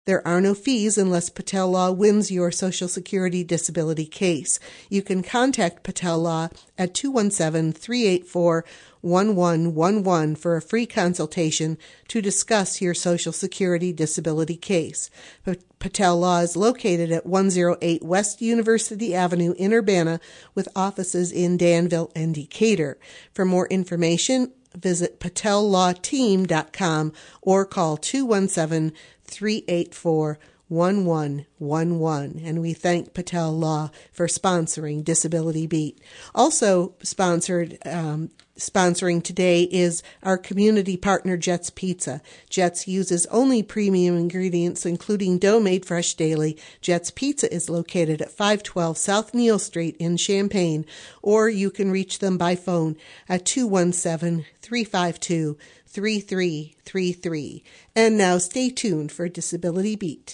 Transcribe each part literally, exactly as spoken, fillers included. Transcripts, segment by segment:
There are no fees unless Patel Law wins your Social Security disability case. You can contact Patel Law at two one seven, three eight four, one one one one for a free consultation to discuss your Social Security disability case. P- Patel Law is located at one oh eight West University Avenue in Urbana with offices in Danville and Decatur. For more information, visit patel law team dot com or call two one seven, three eight four, one one one one. And we thank Patel Law for sponsoring Disability Beat. Also sponsored, um, sponsoring today is our community partner, Jets Pizza. Jets uses only premium ingredients, including dough made fresh daily. Jets Pizza is located at five twelve South Neal Street in Champaign, or you can reach them by phone at two one seven, three five two, three three three three. And now stay tuned for Disability Beat.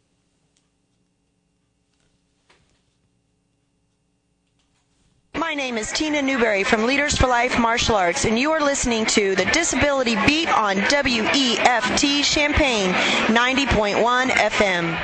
My name is Tina Newberry from Leaders for Life Martial Arts, and you are listening to the Disability Beat on W E F T Champaign ninety point one F M.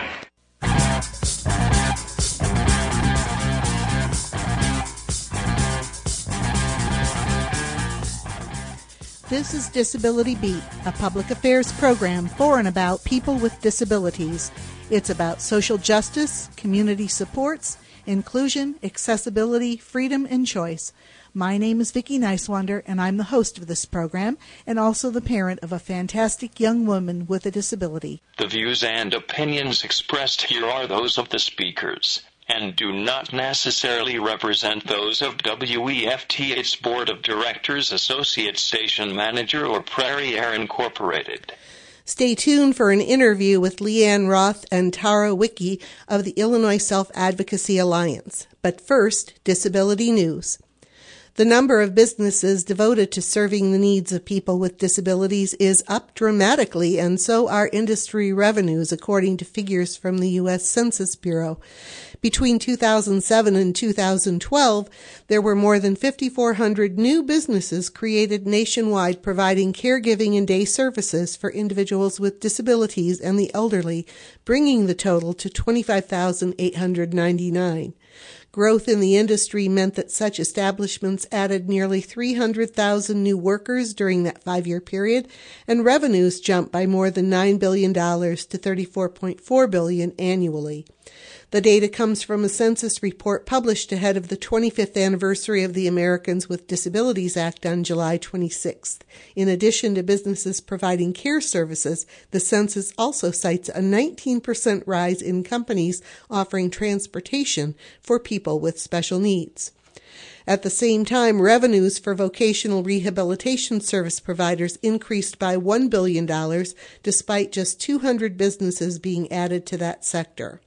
This is Disability Beat, a public affairs program for and about people with disabilities. It's about social justice, community supports, inclusion, accessibility, freedom, and choice. My name is Vicki Nicewander, and I'm the host of this program and also the parent of a fantastic young woman with a disability. The views and opinions expressed here are those of the speakers and do not necessarily represent those of W E F T, its Board of Directors, Associate Station Manager, or Prairie Air Incorporated. Stay tuned for an interview with Leanne Roth and Tara Wicki of the Illinois Self-Advocacy Alliance. But first, disability news. The number of businesses devoted to serving the needs of people with disabilities is up dramatically, and so are industry revenues, according to figures from the U S Census Bureau. Between two thousand seven and two thousand twelve, there were more than five thousand four hundred new businesses created nationwide providing caregiving and day services for individuals with disabilities and the elderly, bringing the total to twenty-five thousand eight hundred ninety-nine. Growth in the industry meant that such establishments added nearly three hundred thousand new workers during that five-year period, and revenues jumped by more than nine billion dollars to thirty-four point four billion dollars annually. The data comes from a census report published ahead of the twenty-fifth anniversary of the Americans with Disabilities Act on July twenty-sixth. In addition to businesses providing care services, the census also cites a nineteen percent rise in companies offering transportation for people with special needs. At the same time, revenues for vocational rehabilitation service providers increased by one billion dollars, despite just two hundred businesses being added to that sector.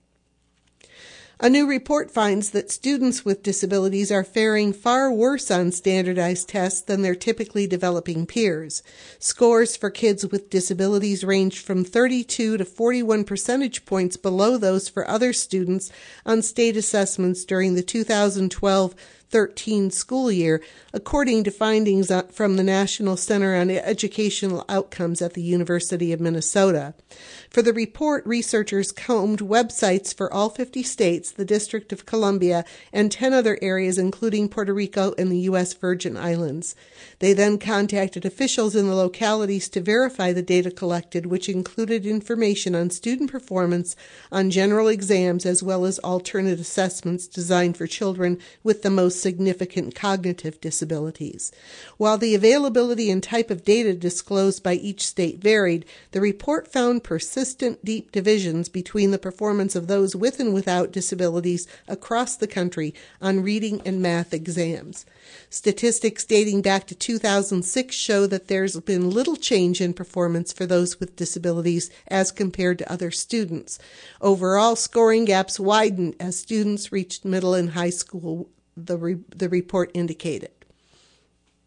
A new report finds that students with disabilities are faring far worse on standardized tests than their typically developing peers. Scores for kids with disabilities ranged from thirty-two to forty-one percentage points below those for other students on state assessments during the two thousand twelve thirteen school year, according to findings from the National Center on Educational Outcomes at the University of Minnesota. For the report, researchers combed websites for all fifty states, the District of Columbia, and ten other areas, including Puerto Rico and the U S Virgin Islands. They then contacted officials in the localities to verify the data collected, which included information on student performance on general exams as well as alternate assessments designed for children with the most significant cognitive disabilities. While the availability and type of data disclosed by each state varied, the report found persistent deep divisions between the performance of those with and without disabilities across the country on reading and math exams. Statistics dating back to two thousand six show that there's been little change in performance for those with disabilities as compared to other students. Overall, scoring gaps widened as students reached middle and high school, the, re- the report indicated.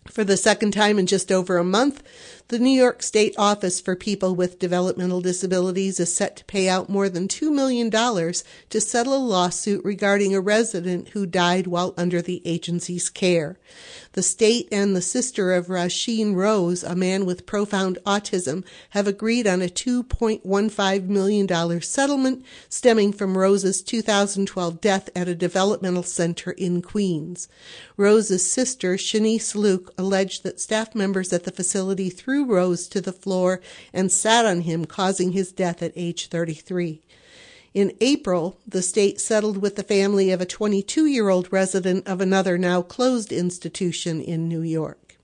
For the second time in just over a month, the New York State Office for People with Developmental Disabilities is set to pay out more than two million dollars to settle a lawsuit regarding a resident who died while under the agency's care. The state and the sister of Rasheen Rose, a man with profound autism, have agreed on a two point one five million dollars settlement stemming from Rose's two thousand twelve death at a developmental center in Queens. Rose's sister, Shanice Luke, alleged that staff members at the facility threw Rose to the floor and sat on him, causing his death at age thirty-three. In April, the state settled with the family of a twenty-two-year-old resident of another now closed institution in New York.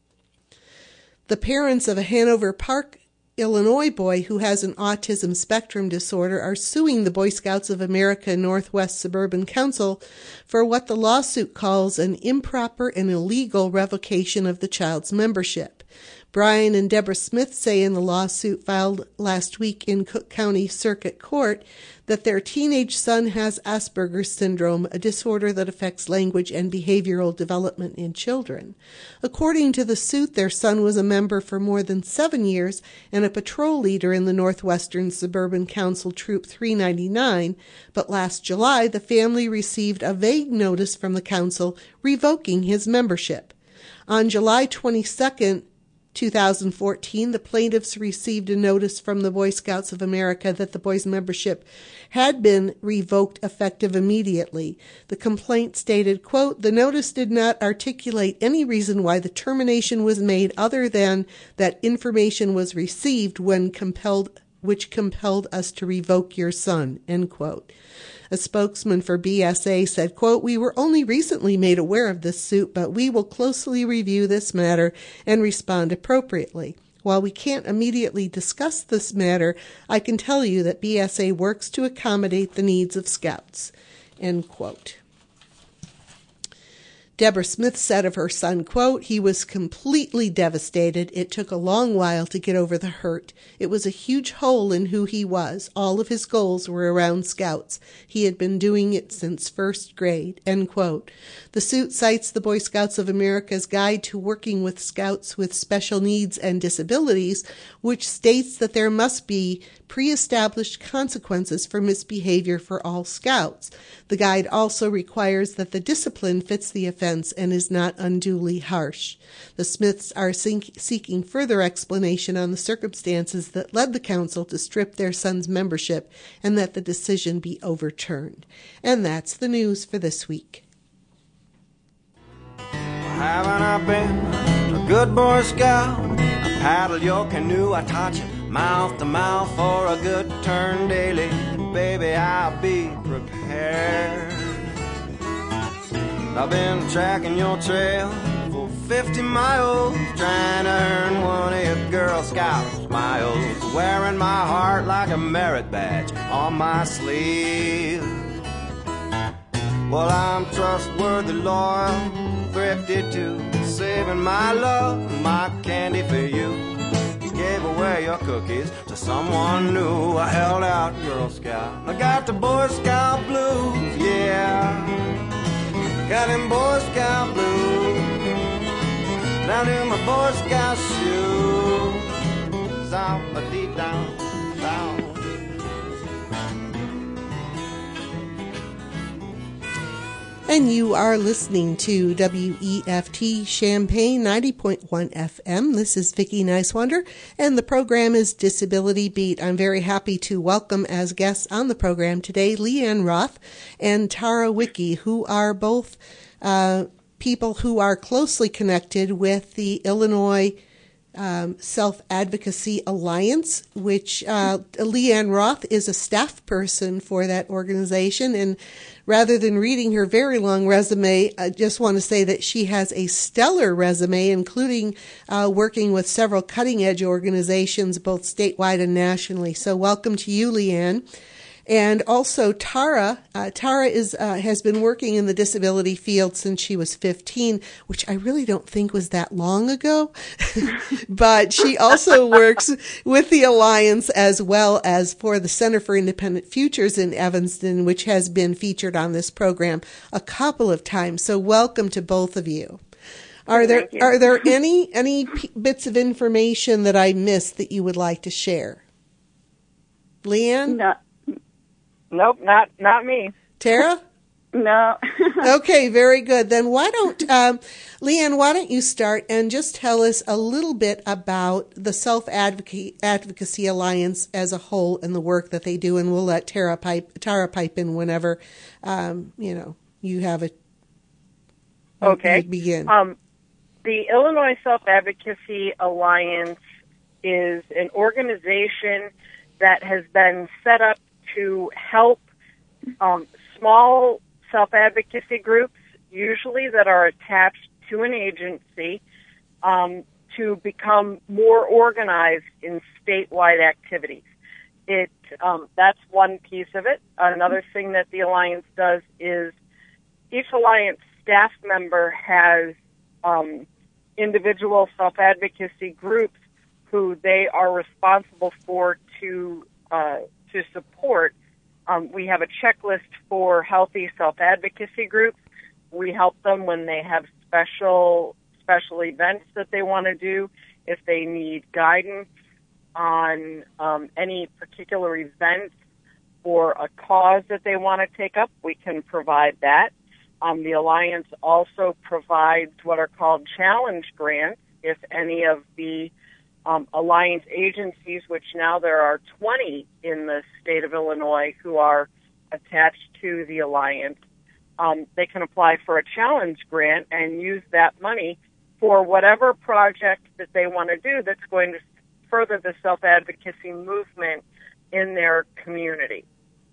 The parents of a Hanover Park, Illinois boy who has an autism spectrum disorder are suing the Boy Scouts of America Northwest Suburban Council for what the lawsuit calls an improper and illegal revocation of the child's membership. Brian and Deborah Smith say in the lawsuit filed last week in Cook County Circuit Court that their teenage son has Asperger's syndrome, a disorder that affects language and behavioral development in children. According to the suit, their son was a member for more than seven years and a patrol leader in the Northwestern Suburban Council Troop three ninety-nine, but last July the family received a vague notice from the council revoking his membership. On July twenty-second, two thousand fourteen, the plaintiffs received a notice from the Boy Scouts of America that the boy's membership had been revoked effective immediately. The complaint stated, quote, "The notice did not articulate any reason why the termination was made other than that information was received when compelled, which compelled us to revoke your son," end quote. A spokesman for B S A said, quote, "We were only recently made aware of this suit, but we will closely review this matter and respond appropriately. While we can't immediately discuss this matter, I can tell you that B S A works to accommodate the needs of Scouts," end quote. Deborah Smith said of her son, quote, "He was completely devastated. It took a long while to get over the hurt. It was a huge hole in who he was. All of his goals were around Scouts. He had been doing it since first grade," end quote. The suit cites the Boy Scouts of America's Guide to Working with Scouts with Special Needs and Disabilities, which states that there must be pre-established consequences for misbehavior for all Scouts. The guide also requires that the discipline fits the offense and is not unduly harsh. The Smiths are seeking further explanation on the circumstances that led the council to strip their son's membership and that the decision be overturned. And that's the news for this week. Haven't I been a good Boy Scout? I paddle your canoe, I taught you mouth to mouth for a good turn daily. Baby, I'll be prepared. I've been tracking your trail for fifty miles, trying to earn one of your Girl Scout smiles, wearing my heart like a merit badge on my sleeve. Well, I'm trustworthy, loyal, thrifty too, saving my love, my candy for you. You gave away your cookies to someone new. I held out, Girl Scout. I got the Boy Scout blues, yeah. Got them Boy Scout blues down in my Boy Scout shoes. Out a deep down, down. And you are listening to W E F T Champaign ninety point one F M. This is Vicki Nicewander, and the program is Disability Beat. I'm very happy to welcome as guests on the program today Leanne Roth and Tara Wicki, who are both uh, people who are closely connected with the Illinois Um, Self-Advocacy Alliance, which uh, Leanne Roth is a staff person for that organization. And rather than reading her very long resume, I just want to say that she has a stellar resume, including uh, working with several cutting-edge organizations, both statewide and nationally. So welcome to you, Leanne. And also Tara. Uh, Tara is uh, has been working in the disability field since she was fifteen, which I really don't think was that long ago. But she also works with the Alliance as well as for the Center for Independent Futures in Evanston, which has been featured on this program a couple of times. So welcome to both of you. Are there Thank you. are there any any p- bits of information that I missed that you would like to share? Leanne? No, Nope, not not me. Tara? no. Okay, very good. Then why don't, um, Leanne, why don't you start and just tell us a little bit about the Self-Advocacy Advocacy Alliance as a whole and the work that they do, and we'll let Tara pipe, Tara pipe in whenever, um, you know, you have it. Okay. You begin. Um, the Illinois Self-Advocacy Alliance is an organization that has been set up to help um, small self-advocacy groups, usually that are attached to an agency, um, to become more organized in statewide activities. It um, that's one piece of it. Another thing that the Alliance does is each Alliance staff member has um, individual self-advocacy groups who they are responsible for to uh, to support. Um, we have a checklist for healthy self-advocacy groups. We help them when they have special special events that they want to do. If they need guidance on um, any particular event or a cause that they want to take up, we can provide that. Um, the Alliance also provides what are called challenge grants. If any of the um, Alliance agencies, which now there are twenty in the state of Illinois who are attached to the Alliance, um, they can apply for a challenge grant and use that money for whatever project that they want to do that's going to further the self-advocacy movement in their community.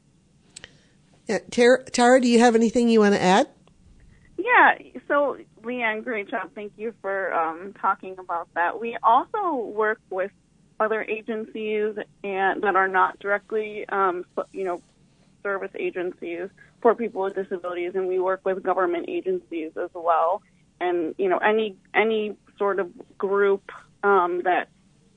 Yeah, Tara, Tara, do you have anything you want to add? Yeah, so Leanne, great job. Thank you for um, talking about that. We also work with other agencies and that are not directly, um, you know, service agencies for people with disabilities, and we work with government agencies as well. And you know, any any sort of group um, that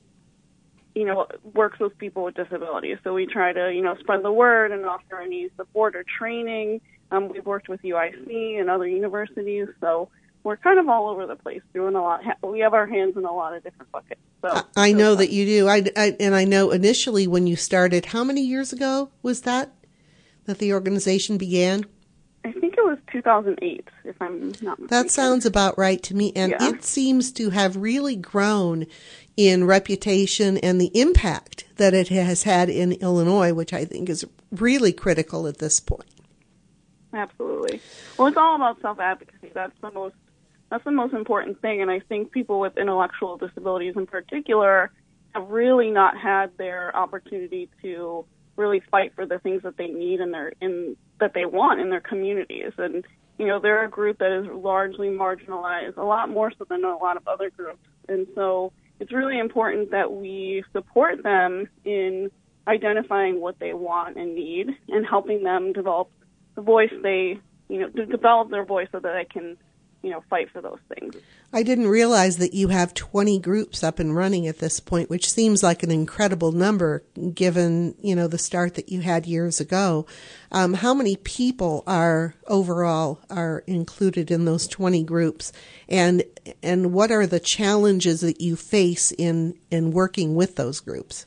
you know works with people with disabilities. So we try to you know spread the word and offer any support or training. Um, we've worked with U I C and other universities, so we're kind of all over the place doing a lot. We have our hands in a lot of different buckets. So I know that you do. I, I, and I know initially when you started, how many years ago was that, that the organization began? I think it was two thousand eight, if I'm not mistaken. That sounds about right to me. And Yeah. it seems to have really grown in reputation and the impact that it has had in Illinois, which I think is really critical at this point. Absolutely. Well, it's all about self-advocacy. That's the most that's the most important thing, and I think people with intellectual disabilities in particular have really not had their opportunity to really fight for the things that they need in their in that they want in their communities. And you know, they're a group that is largely marginalized, a lot more so than a lot of other groups. And so it's really important that we support them in identifying what they want and need and helping them develop the voice they, you know, to develop their voice so that they can, you know, fight for those things. I didn't realize that you have twenty groups up and running at this point, which seems like an incredible number given, you know, the start that you had years ago. Um, how many people are overall are included in those twenty groups? And and what are the challenges that you face in, in working with those groups?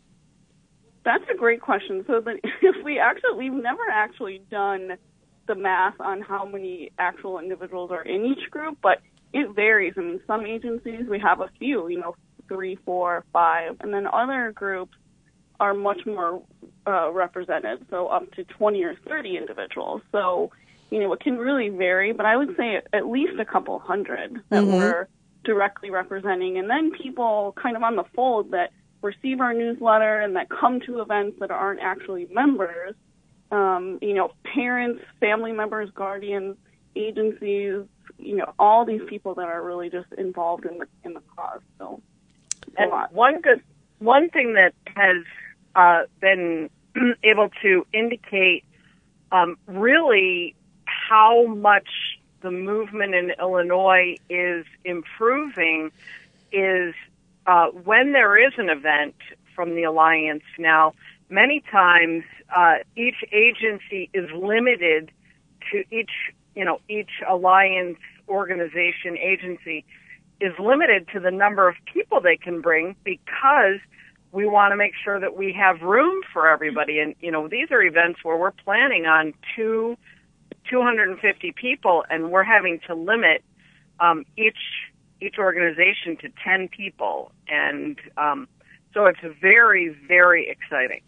That's a great question. So that if we actually, we've never actually done the math on how many actual individuals are in each group, but it varies. I mean, some agencies, we have a few, you know, three, four, five, and then other groups are much more uh, represented, so up to twenty or thirty individuals. So, you know, it can really vary, but I would say at least a couple hundred that Mm-hmm. we're directly representing, and then people kind of on the fold that receive our newsletter and that come to events that aren't actually members, um, you know, parents, family members, guardians, agencies, you know, all these people that are really just involved in the in the cause. So, and one good one thing that has uh, been able to indicate um, really how much the movement in Illinois is improving is uh, when there is an event from the Alliance. Now, many times uh, each agency is limited to each, you know, each Alliance organization, agency, is limited to the number of people they can bring because we want to make sure that we have room for everybody. And, you know, these are events where we're planning on two, two hundred fifty people, and we're having to limit um, each each organization to ten people. And um, so it's very, very exciting.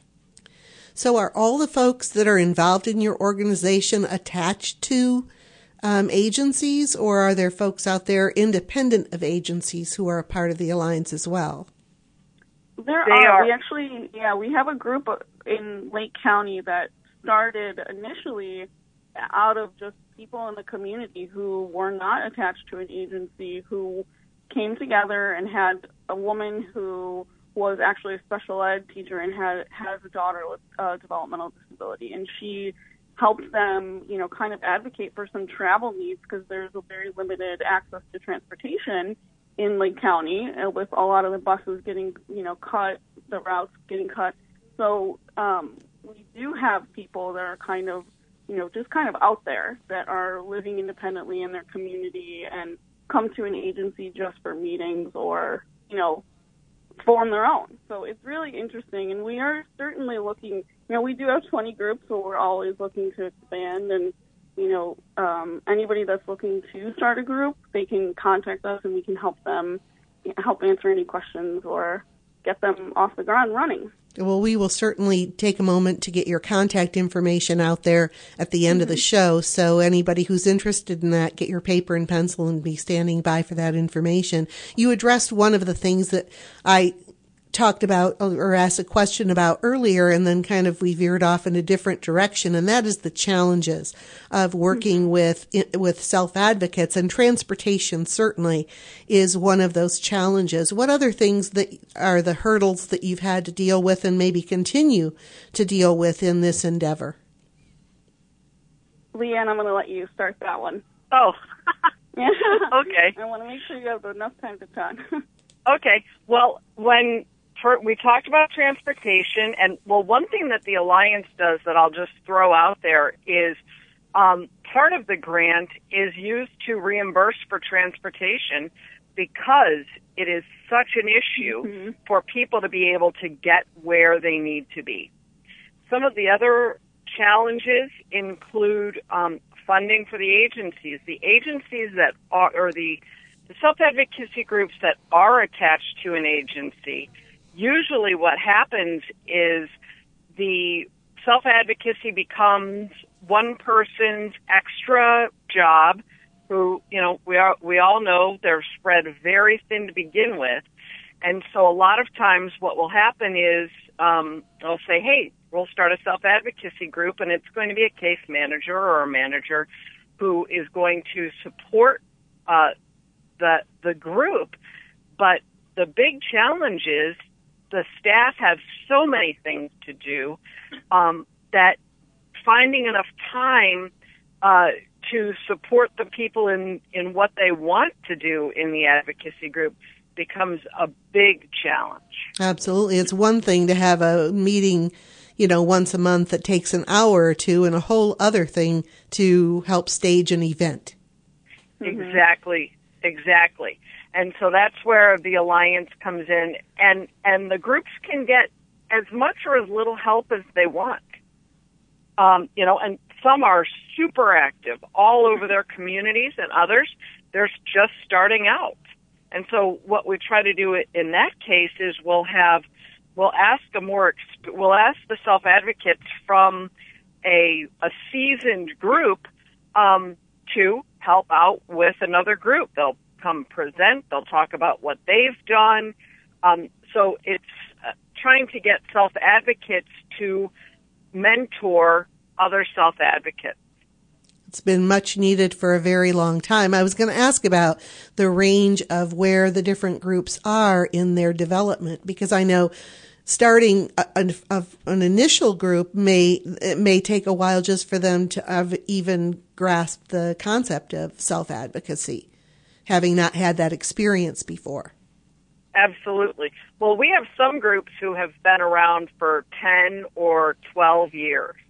So are all the folks that are involved in your organization attached to um, agencies, or are there folks out there independent of agencies who are a part of the Alliance as well? There They are. are. We actually, yeah, we have a group in Lake County that started initially out of just people in the community who were not attached to an agency, who came together and had a woman who was actually a special ed teacher and had has a daughter with a developmental disability, and she helped them, you know, kind of advocate for some travel needs because there's a very limited access to transportation in Lake County, uh, with a lot of the buses getting, you know, cut, the routes getting cut. So um, we do have people that are kind of, you know, just kind of out there that are living independently in their community and come to an agency just for meetings or, you know, form their own. So it's really interesting, and we are certainly looking, you know, we do have twenty groups, so we're always looking to expand, and, you know, um, anybody that's looking to start a group, they can contact us and we can help them, help answer any questions or get them off the ground running. Well, we will certainly take a moment to get your contact information out there at the end mm-hmm. of the show. So anybody who's interested in that, get your paper and pencil and be standing by for that information. You addressed one of the things that I talked about or asked a question about earlier, and then kind of we veered off in a different direction, and that is the challenges of working mm-hmm. with with self-advocates, and transportation certainly is one of those challenges. What other things that are the hurdles that you've had to deal with and maybe continue to deal with in this endeavor? Leanne, I'm going to let you start that one. Oh, yeah. Okay. I want to make sure you have enough time to talk. Okay. Well, when For, we talked about transportation, and, well, one thing that the Alliance does that I'll just throw out there is um, part of the grant is used to reimburse for transportation because it is such an issue mm-hmm. for people to be able to get where they need to be. Some of the other challenges include um, funding for the agencies. The agencies that are, or the, the self-advocacy groups that are attached to an agency, usually what happens is the self-advocacy becomes one person's extra job who, you know, we are, we all know they're spread very thin to begin with. And so a lot of times what will happen is um, they'll say, hey, we'll start a self-advocacy group, and it's going to be a case manager or a manager who is going to support uh, the the group. But the big challenge is the staff have so many things to do um, that finding enough time uh, to support the people in, in what they want to do in the advocacy group becomes a big challenge. Absolutely. It's one thing to have a meeting, you know, once a month that takes an hour or two, and a whole other thing to help stage an event. Exactly. Exactly. And so that's where the Alliance comes in, and, and the groups can get as much or as little help as they want. Um, you know, and some are super active all over their communities, and others, they're just starting out. And so what we try to do in that case is we'll have, we'll ask a more, we'll ask the self-advocates from a, a seasoned group um, to help out with another group. They'll come present. They'll talk about what they've done. Um, so it's uh, trying to get self-advocates to mentor other self-advocates. It's been much needed for a very long time. I was going to ask about the range of where the different groups are in their development, because I know starting a, a, an initial group may it may take a while just for them to have even grasp the concept of self-advocacy, having not had that experience before. Absolutely. Well, we have some groups who have been around for ten or twelve years.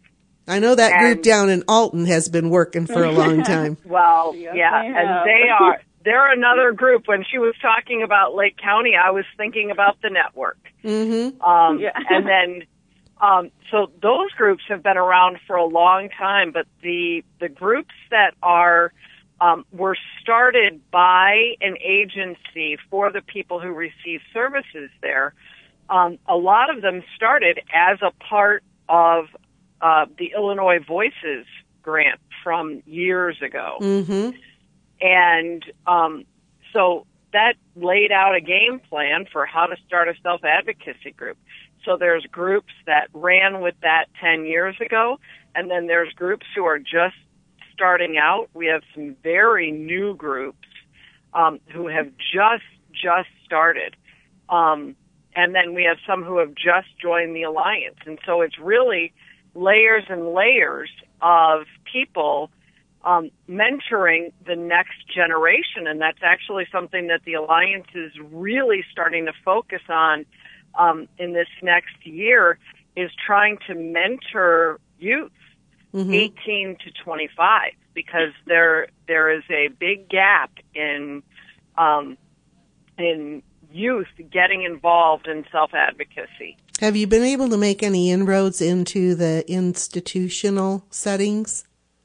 I know that And- group down in Alton has been working for a long time. Well, Yes, yeah, they and have. they are. They're another group. When she was talking about Lake County, I was thinking about the network. Mm-hmm. Um, Yeah. and then, um, so those groups have been around for a long time, but the the groups that are um, were started by an agency for the people who receive services there. Um, a lot of them started as a part of uh, the Illinois Voices grant from years ago. Mm-hmm. And um, so that laid out a game plan for how to start a self-advocacy group. So there's groups that ran with that ten years ago, and then there's groups who are just starting out. We have some very new groups um, who have just, just started. Um, and then we have some who have just joined the Alliance. And so it's really layers and layers of people Um, mentoring the next generation, and that's actually something that the Alliance is really starting to focus on um, in this next year, is trying to mentor youth, Mm-hmm. eighteen to twenty-five, because there there is a big gap in um, in youth getting involved in self-advocacy. Have you been able to make any inroads into the institutional settings?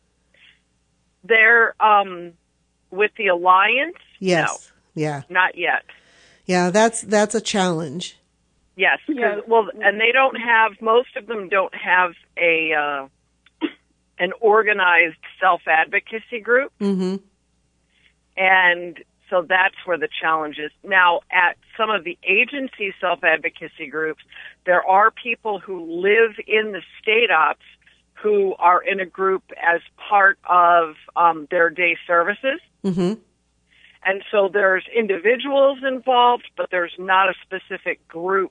They're um, with the Alliance. Yes. Yeah. No, not yet. Yeah, that's that's a challenge. Yes, Yeah. because well, and they don't have. Most of them don't have a uh, an organized self-advocacy group, Mm-hmm. and so that's where the challenge is. Now, at some of the agency self-advocacy groups, there are people who live in the state ops who are in a group as part of um, their day services. Mm-hmm. And so there's individuals involved, but there's not a specific group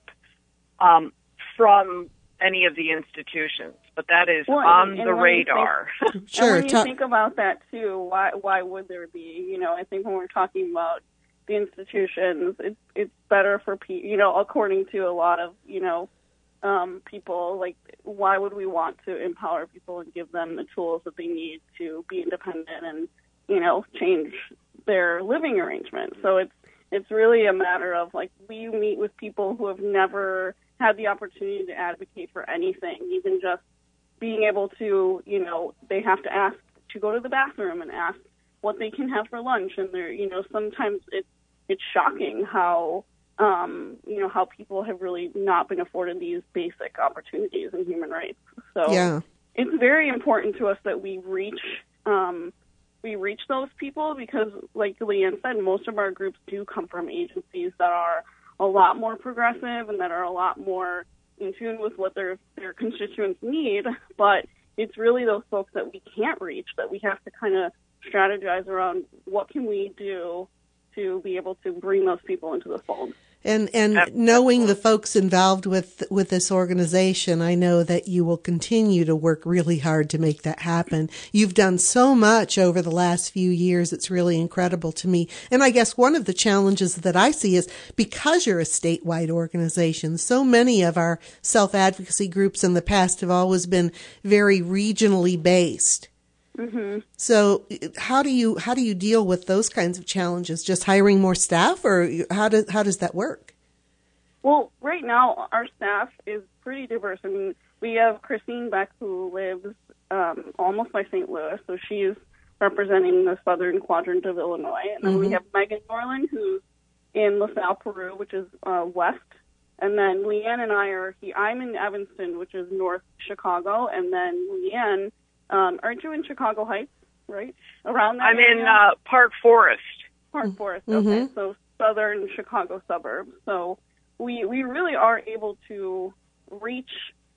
um, from any of the institutions. But that is Well, on and- the and when you radar. Sure. And when you ta- think about that too, why why would there be? You know, I think when we're talking about the institutions, it's it's better for people. You know, according to a lot of you know um, people, like why would we want to empower people and give them the tools that they need to be independent and you know change their living arrangement? So it's it's really a matter of like we meet with people who have never had the opportunity to advocate for anything, even just being able to, you know, they have to ask to go to the bathroom and ask what they can have for lunch. And they're, you know, sometimes it's, it's shocking how, um, you know, how people have really not been afforded these basic opportunities in human rights. So Yeah. it's very important to us that we reach, um, we reach those people because, like Leanne said, most of our groups do come from agencies that are a lot more progressive and that are a lot more in tune with what their their constituents need, but it's really those folks that we can't reach that we have to kind of strategize around what can we do to be able to bring those people into the fold. And and knowing the folks involved with with this organization, I know that you will continue to work really hard to make that happen. You've done so much over the last few years. It's really incredible to me. And I guess one of the challenges that I see is because you're a statewide organization, so many of our self-advocacy groups in the past have always been very regionally based. Mm-hmm. So how do you how do you deal with those kinds of challenges? Just hiring more staff, or how does how does that work? Well, right now our staff is pretty diverse. I mean, we have Christine Beck who lives um, almost by Saint Louis, so she's representing the southern quadrant of Illinois, and then Mm-hmm. we have Megan Norland who's in LaSalle, Peru, which is uh, west, and then Leanne and I are. He, I'm in Evanston, which is north Chicago, and then Leanne. Um, aren't you in Chicago Heights, right? Around that I'm area? in uh, Park Forest. Park Forest, Mm-hmm. okay. So southern Chicago suburbs. So we we really are able to reach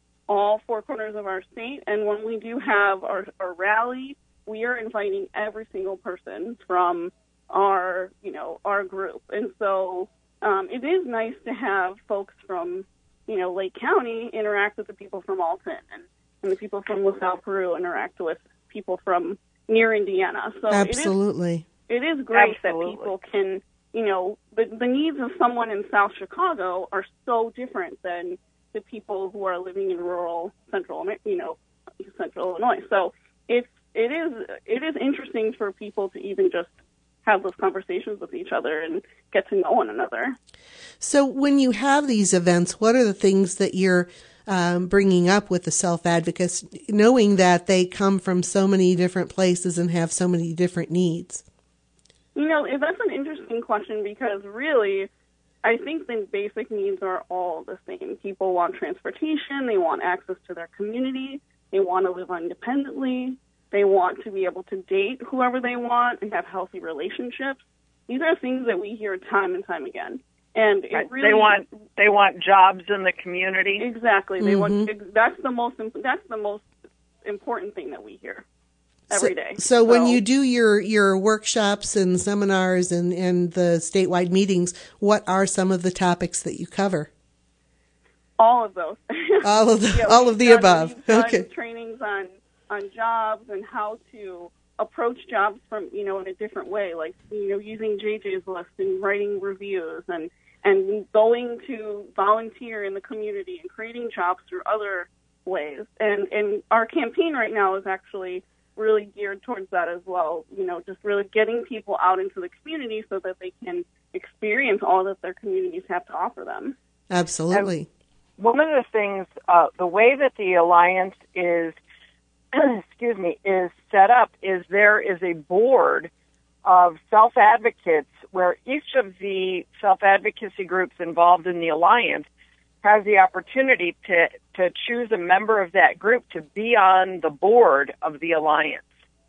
all four corners of our state. And when we do have our, our rally, we are inviting every single person from our, you know, our group. And so um, it is nice to have folks from, you know, Lake County interact with the people from Alton, and and the people from LaSalle, Peru interact with people from near Indiana. So Absolutely. it is, it is great Absolutely. that people can, you know, the, the needs of someone in South Chicago are so different than the people who are living in rural central, you know, Central Illinois. So it's it is it is interesting for people to even just have those conversations with each other and get to know one another. So when you have these events, what are the things that you're um, bringing up with the self-advocates, knowing that they come from so many different places and have so many different needs? You know, that's an interesting question because really, I think the basic needs are all the same. People want transportation, they want access to their community, they want to live independently, they want to be able to date whoever they want and have healthy relationships. These are things that we hear time and time again. And it right. really, they want they want jobs in the community. Exactly. They Mm-hmm. want that's the most that's the most important thing that we hear every day. So, so when you do your, your workshops and seminars and, and the statewide meetings, what are some of the topics that you cover? All of those. All of the yeah, all of the done, above. We've done Okay. trainings on on jobs and how to approach jobs from, you know, in a different way, like, you know, using J J's list and writing reviews and, and going to volunteer in the community and creating jobs through other ways. And, and our campaign right now is actually really geared towards that as well, you know, just really getting people out into the community so that they can experience all that their communities have to offer them. Absolutely. And one of the things, uh, the way that the Alliance is excuse me, is set up is there is a board of self-advocates where each of the self-advocacy groups involved in the Alliance has the opportunity to, to choose a member of that group to be on the board of the Alliance.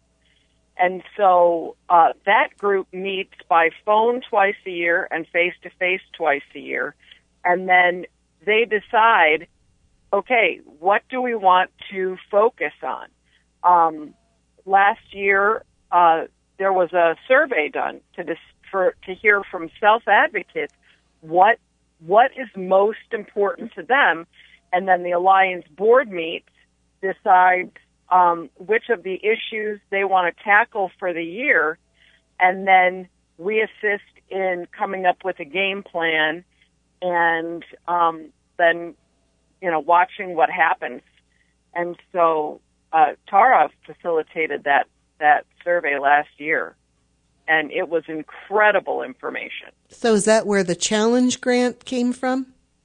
And so uh, that group meets by phone twice a year and face-to-face twice a year. And then they decide, okay, what do we want to focus on? Um, last year, uh, there was a survey done to dis- for to hear from self-advocates what what is most important to them, and then the Alliance board meets, decides um, which of the issues they want to tackle for the year, and then we assist in coming up with a game plan, and um, then you know watching what happens. And so uh, Tara facilitated that that survey last year, and it was incredible information. So is that where the challenge grant came from?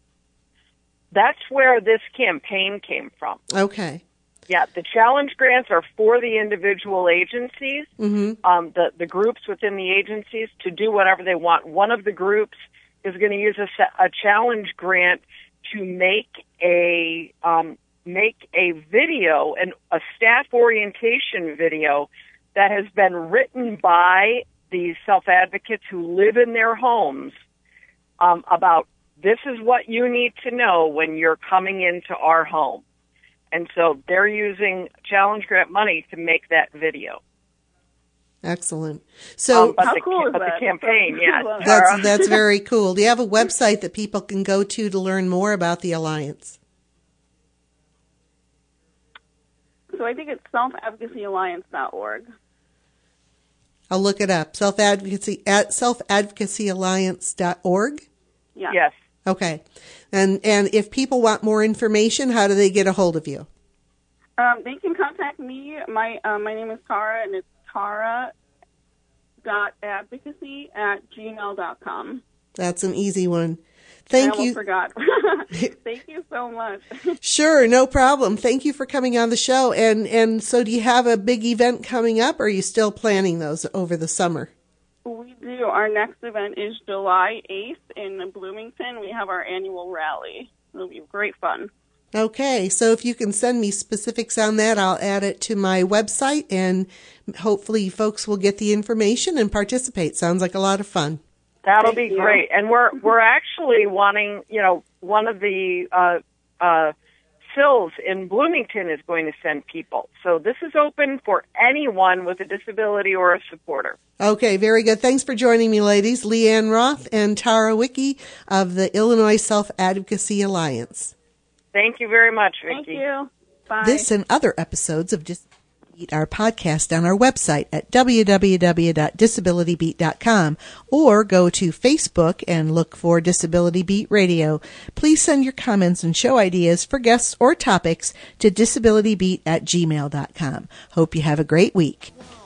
That's where this campaign came from. Okay. Yeah, the challenge grants are for the individual agencies, Mm-hmm. um, the, the groups within the agencies to do whatever they want. One of the groups is going to use a, a challenge grant to make a um, make a video, and a staff orientation video that has been written by these self-advocates who live in their homes um, about this is what you need to know when you're coming into our home. And so they're using challenge grant money to make that video. Excellent. So um, but How the, cool is but that? the campaign, yeah. that's that's very cool. Do you have a website that people can go to to learn more about the Alliance? So I think it's self advocacy alliance dot org. I'll look it up. Self-advocacy at self advocacy alliance dot org. Yeah. Yes. Okay. And and if people want more information, how do they get a hold of you? Um, they can contact me. My uh, my name is Tara, and it's tara dot advocacy at gmail dot com. That's an easy one. Thank I almost you. forgot. Thank you so much. Sure, no problem. Thank you for coming on the show. And and so do you have a big event coming up, or are you still planning those over the summer? We do. Our next event is July eighth in Bloomington. We have our annual rally. It'll be great fun. Okay, so if you can send me specifics on that, I'll add it to my website, and hopefully folks will get the information and participate. Sounds like a lot of fun. That'll Thank be you. great. And we're we're actually wanting, you know, one of the uh, uh, Sills in Bloomington is going to send people. So this is open for anyone with a disability or a supporter. Okay, very good. Thanks for joining me, ladies. Leanne Roth and Tara Wicki of the Illinois Self-Advocacy Alliance. Thank you very much, Vicki. Thank you. Bye. This and other episodes of Dis- our podcast on our website at w w w dot disability beat dot com or go to Facebook and look for Disability Beat Radio. Please send your comments and show ideas for guests or topics to disabilitybeat at gmail dot com. Hope you have a great week.